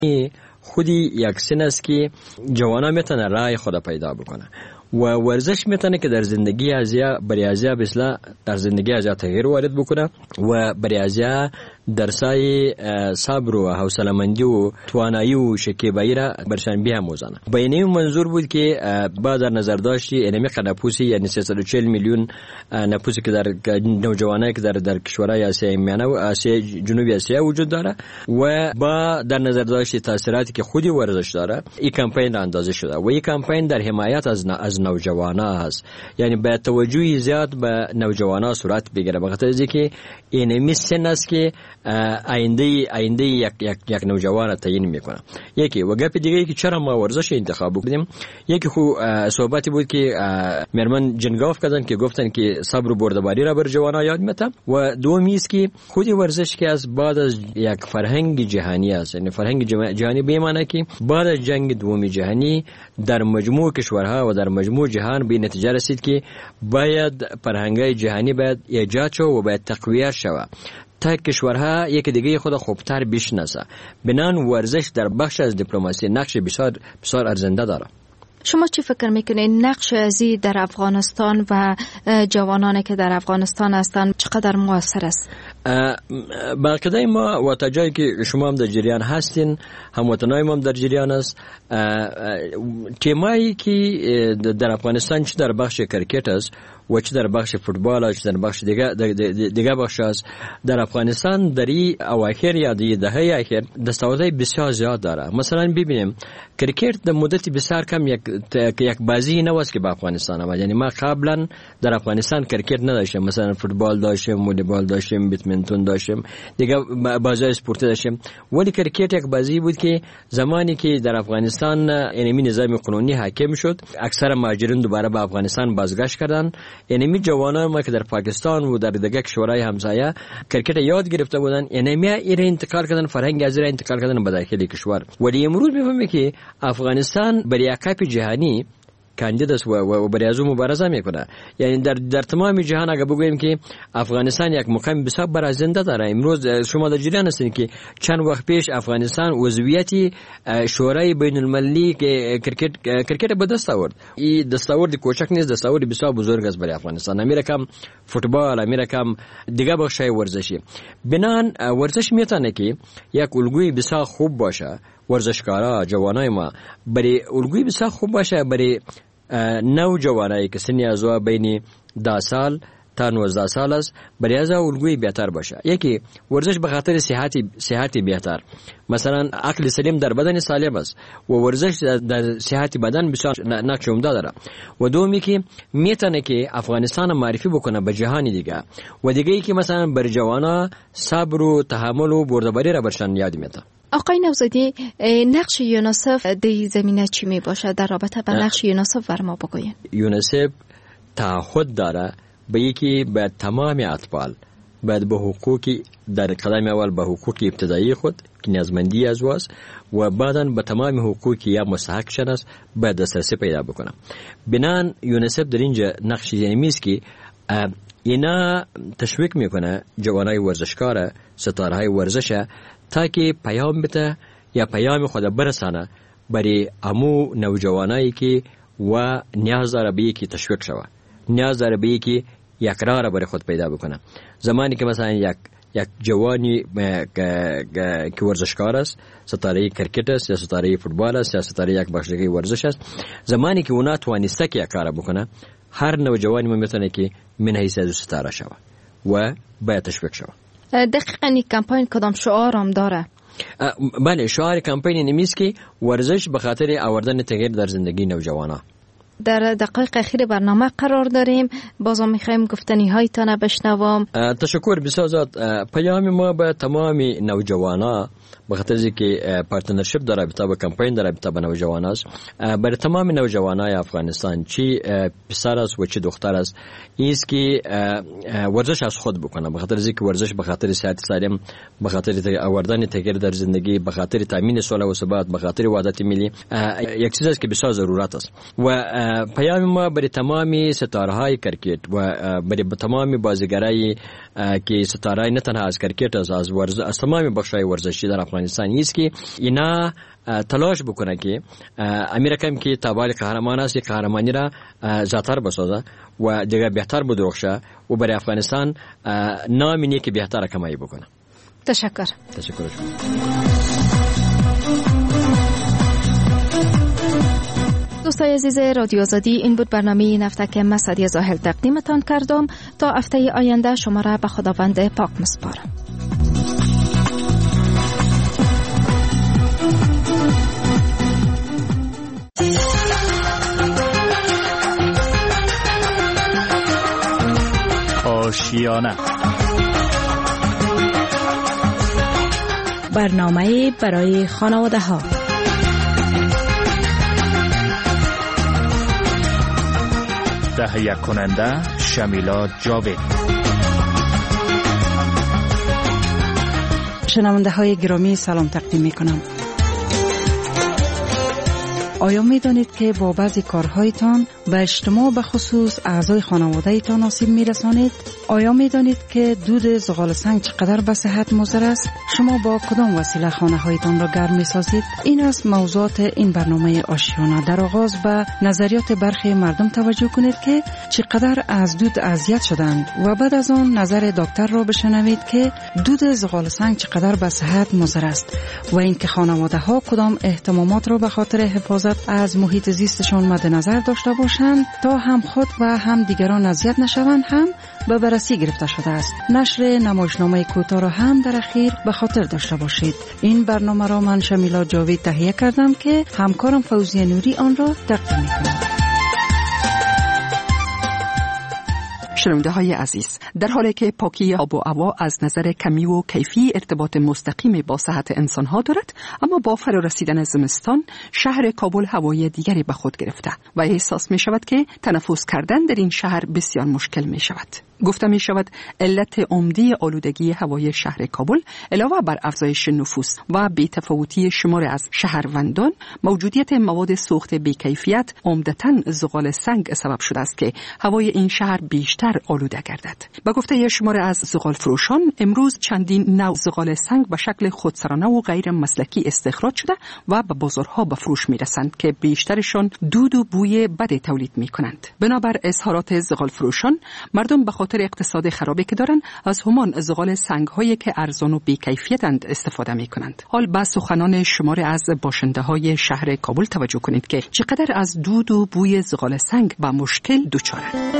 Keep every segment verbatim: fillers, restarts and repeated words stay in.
خودی یک سن است که جوانان میتونه رای خود پیدا بکنه و ورزش میتونه که در زندگی ازیا برای ازیا بسلا در زندگی ازیا تغییر وارد بکنه و برای ازیا درسای صبر و حوصله مندی و توانایی و شکیبایی را برشان بیاموزانه. با این منظور بود که با در نظر داشتی انمی قناپوسی یعنی سیصد و چهل میلیون نفوسی که در نوجوانایی که در در کشورهای آسیای میانه و آسیای جنوبی آسیا وجود داره و با در نظر داشتی تاثیراتی که خودی ورزش داره، این کمپین را اندازه شده و این کمپین در حمایت از از نوجوانا هست. یعنی با توجهی زیاد به نوجوانا صورت بگیره، بخاطر اینکه اینمی سن است که آینده آینده یک یک یک نوجوان تعیین میکنه. یکی و گپ دیگه که چرا ما ورزش انتخاب بکنیم، یکی خو صحبتی بود که مرمن جنگاف کردن که گفتن که صبر و بردباری را بر جوانان یاد میته و دومی است که خود ورزش که از بعد از یک فرهنگ جهانی است، یعنی فرهنگ جهانی به معنی که بعد از جنگ دوم جهانی در مجموع کشورها و در مجموع جهان به نتیجه رسید که باید فرهنگ‌های جهانی باید ایجاد شود و باید تقویت شود تا کشورها یک دیگه خود خوبتر بشناسه. بنان ورزش در بخش از دیپلماسی نقش بسیار بسیار ارزنده داره. شما چی فکر میکنید نقش ازی در افغانستان و جوانانی که در افغانستان هستند چقدر موثر است؟ باقیده ما و تا جایی که شما هم در جریان هستین، هموطنای ما هم در جریان است، تیمایی که در افغانستان چه در بخش کرکت است و چه در بخش فوتبال است، در بخش دیگه دیگه بخش است، در افغانستان در این اواخر یا در دهه اخیر دستاوردهای بسیار زیاد داره. مثلا ببینیم کرکت در مدت بسیار کم یک یک بازی نوست که با افغانستان آمد. یعنی ما قبلا در افغانستان کرکت نداشتیم، مثلا فوتبال داشتیم، والیبال داشتیم، بدمینتون داشتیم، دیگه بازی اسپورتی داشتیم، ولی کرکت یک بازی بود که زمانی که در افغانستان یعنی نظام قانونی حاکم شد، اکثر مهاجرین دوباره به افغانستان بازگشت کردند. یعنی جوانان ما که در پاکستان و در دیگر کشورهای همسایه کرکت یاد گرفته بودن، یعنی ایره انتقال کردن، فرهنگ از ایره انتقال کردن به داخل کشور. ولی امروز میفهمیم که افغانستان برای کاپ جهانی کاندید است و, و برای از مبارزه میکنه. یعنی در در تمام جهان اگه بگوییم که افغانستان یک مقام بسیار برازنده داره. امروز شما در جریان هستید که چند وقت پیش افغانستان عضویت شورای بین المللی که کرکت کرکت به دست آورد. این دستاورد کوچک نیست، دستاورد بسیار بزرگ است برای افغانستان. امریکا فوتبال، امریکا دیگه بخشای ورزشی. بنان ورزش میتونه که یک الگوی بسیار خوب باشه. ورزشکارا جوانای ما برای الگوی بسیار خوب باشه برای نو جوانایی که سنی از و بین ده سال تا نوزده سال است، برای از الگوی بهتر باشه. یکی ورزش به خاطر صحتی صحتی بهتر، مثلا عقل سلیم در بدن سالم است و ورزش در صحت بدن بسیار نقش عمده داره. و دومی که میتونه که افغانستان معرفی بکنه به جهان دیگه و دیگه ای که مثلا بر جوانا صبر و تحمل و بردباری را برشان یاد میده. آقای نوزادی، نقش یونیسف در زمینه چی می باشه؟ در رابطه با نقش یونیسف فرما بگوین. یونیسف تعهد داره به یکی به تمام اطفال باید به حقوقی در قدم اول به حقوق ابتدایی خود که نیازمندی از واست و بعداً به تمام حقوقی یا مستحق شناس باید دسترسی پیدا بکنه. بنان یونیسف در اینجا نقش اینمی است که اینا تشویق میکنه جوانای ورزشکار، ستارهای ورزش، تا که پیام بده یا پیام خود برسانه برای امو نوجوانایی که و نیاز داره به یکی تشویق شوه، نیاز داره به یکی یک راه را برای خود پیدا بکنه. زمانی که مثلا یک یک جوانی که ورزشکار است، ستاره کرکت است یا ستاره فوتبال است یا ستاره یک بخشی ورزش است، زمانی که اونا توانسته که یک کار بکنه، هر نوجوانی میتونه که من حیث از ستاره شوه و باید تشویق شوه. دقیقاً این کمپین کدام شعار هم داره؟ بله، شعار کمپین اینمی است که ورزش به خاطر آوردن تغییر در زندگی نوجوانا. در دقایق اخیر برنامه قرار داریم، بازم میخوایم گفتنی هایتان بشنوم. تشکر بسیار زیاد. پیام ما به تمام نوجوانا به خاطر اینکه پارتنرشیپ داره به تابع کمپین داره به تابع نوجوان است، برای تمام نوجوانای افغانستان چی پسر است و چی دختر است، است که ورزش از خود بکنه. به خاطر اینکه ورزش به خاطر صحت سالم، به خاطر آوردن تغییر در زندگی، به خاطر تامین صلح و ثبات، به خاطر وحدت ملی یک چیز است که بسیار ضرورت است. و پیام ما برای تمامی ستاره های کرکت و برای تمامی بازیگرای که ستاره نه تنها از کرکت از از ورزش از تمامی بخش‌های ورزشی در افغانستان است که اینا تلاش بکنه که امریکا که تابع قهرمان است قهرمانی را زیاتر بسازه و دیگه بهتر بدرخشه و برای افغانستان نام نیک بهتر کمایی بکنه. تشکر. تشکر. دوستای عزیز رادیو آزادی، این بود برنامه نفتک مسعدی زاهل تقدیمتان کردم. تا هفته آینده شما را به خداوند پاک میسپارم. آشیانه، برنامه برای خانواده ها. تهیه کننده شمیلا جاوید. شنونده های گرامی سلام تقدیم می کنم. آیا می دانید که با بعضی کارهایتان به اجتماع به خصوص اعضای خانواده ایتان آسیب می رسانید؟ آیا می دانید که دود زغال سنگ چقدر به صحت مضر است؟ شما با کدام وسیله خانه هایتان را گرم می سازید؟ این است موضوعات این برنامه آشیانه. در آغاز به نظریات برخی مردم توجه کنید که چقدر از دود اذیت شدند و بعد از آن نظر دکتر را بشنوید که دود زغال سنگ چقدر به صحت مضر است و اینکه خانواده ها کدام اهتمامات را به خاطر حفاظت از محیط زیستشان مد نظر داشته باشند تا هم خود و هم دیگران اذیت نشوند هم به بررسی گرفته شده است. نشر نمایشنامه کوتاه را هم در اخیر به خاطر داشته باشید. این برنامه را من شمیلا جاوید تهیه کردم که همکارم فوزیه نوری آن را تقدیم می‌کنم. شنونده های عزیز، در حالی که پاکی آب و هوا از نظر کمی و کیفی ارتباط مستقیم با صحت انسان ها دارد، اما با فرارسیدن زمستان شهر کابل هوای دیگری به خود گرفته و احساس می شود که تنفس کردن در این شهر بسیار مشکل می شود. گفته می شود علت عمده آلودگی هوای شهر کابل علاوه بر افزایش نفوس و بی‌تفاوتی شمار از شهروندان، موجودیت مواد سوخت بی‌کیفیت عمدتاً زغال سنگ سبب شده است که هوای این شهر بیشتر آلوده گردد. به گفته شمار از زغال فروشان، امروز چندین نوع زغال سنگ به شکل خودسرانه و غیر مسلکی استخراج شده و به بازارها به فروش می رسند که بیشترشان دود و بوی بد تولید می کنند. بنابر اظهارات زغال فروشان، مردم به خاطر اقتصاد خرابی که دارند از همان زغال سنگ هایی که ارزان و بی‌کیفیتند استفاده می کنند. حال به سخنان شمار از باشنده های شهر کابل توجه کنید که چقدر از دود و بوی زغال سنگ به مشکل دچارند.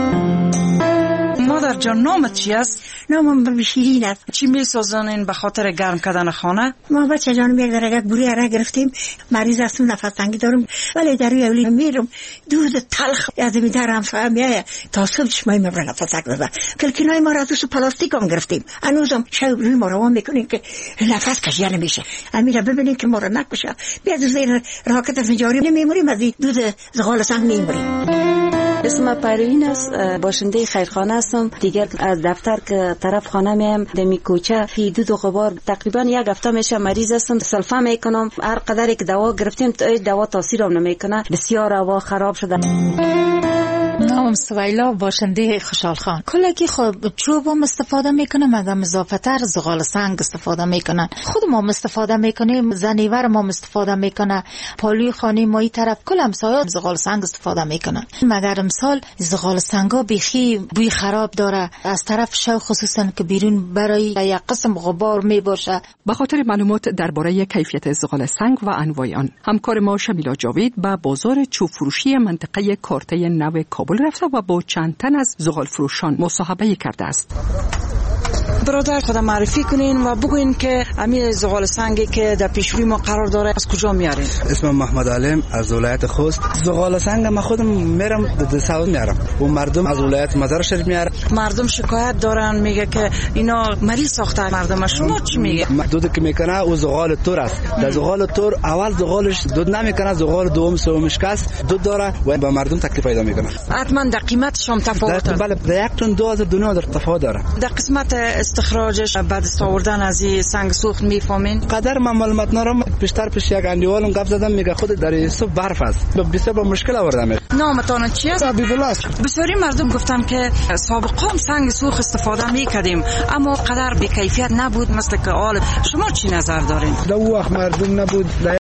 مادر جان، نامت چی است؟ نامم شیرین است. چی می سازانین به خاطر گرم کردن خانه؟ ما بچه جانم یک درجه بوری اره گرفتیم، مریض هستم، نفس تنگی دارم، ولی در روی اولی میرم دود تلخ از می درم فهم میایه تا صبح چشمای من نفس تنگ بزنه. کلکینای ما را از پلاستیک هم گرفتیم، هنوزم شب روی ما روان میکنیم که نفس کشیده نمیشه. امیره ببینید که ما را نکشه، بیاد زیر راکت از جاری نمیموریم، از دود زغال سنگ میموریم. اسم پروین است، باشنده خیرخانه هستم. دیگر از دفتر که طرف خانه میام دمی کوچه فی دود و غبار تقریبا یک هفته میشه مریض هستم. سلفا میکنم، هر قدری که دوا گرفتیم دوا تاثیرم نمیکنه، بسیار هوا خراب شده. نامم سویلا، باشنده خوشحال خان. کلگی خب چوب هم استفاده میکنم، مدام اضافه تر زغال سنگ استفاده میکنن. خود ما استفاده میکنیم، زنیور ما استفاده میکنه، پالوی خانه ما این طرف کل همسایه زغال سنگ استفاده میکنن. مگر امسال زغال سنگا بیخی بوی خراب داره، از طرف شو خصوصا که بیرون برای یک قسم غبار میباشه. به خاطر معلومات درباره کیفیت زغال سنگ و انواع آن، همکار ما شمیلا جاوید به بازار چوب فروشی منطقه کارته نو کابل رفته و با چند تن از زغال فروشان مصاحبه کرده است. برادر خودم معرفی کنین و بگوین که امیر زغال سنگی که در پیشروی ما قرار داره از کجا میارین؟ اسمم محمد علیم از ولایت خوست. زغال سنگ ما خودم میرم در ساوت میارم و مردم از ولایت مزار شریف میارن. مردم شکایت دارن، میگه که اینا مریض ساخته مردم. شما چی میگه؟ دود که میکنه او زغال تور است. در زغال تور اول زغالش دود نمیکنه، زغال دوم سومش کس دود داره و به مردم تکلیف پیدا میکنه. حتما در قیمتش هم تفاوت داره. بله، در یک تن دو هزار دو هزار تفاوت داره. در قسمت استخراجش بعد دست آوردن از این سنگ سوخت میفهمین؟ قدر من معلومات ندارم. پیشتر پیش یک اندیوالم گپ زدم میگه خود در صبح برف است. بسیار با مشکل آوردم. نامتان چی است؟ حبیب الله است. بسیاری مردم گفتن که سابقا سنگ سوخت استفاده میکردیم اما قدر به کیفیت نبود مثل که حال. شما چی نظر دارین؟ در وقت مردم نبود.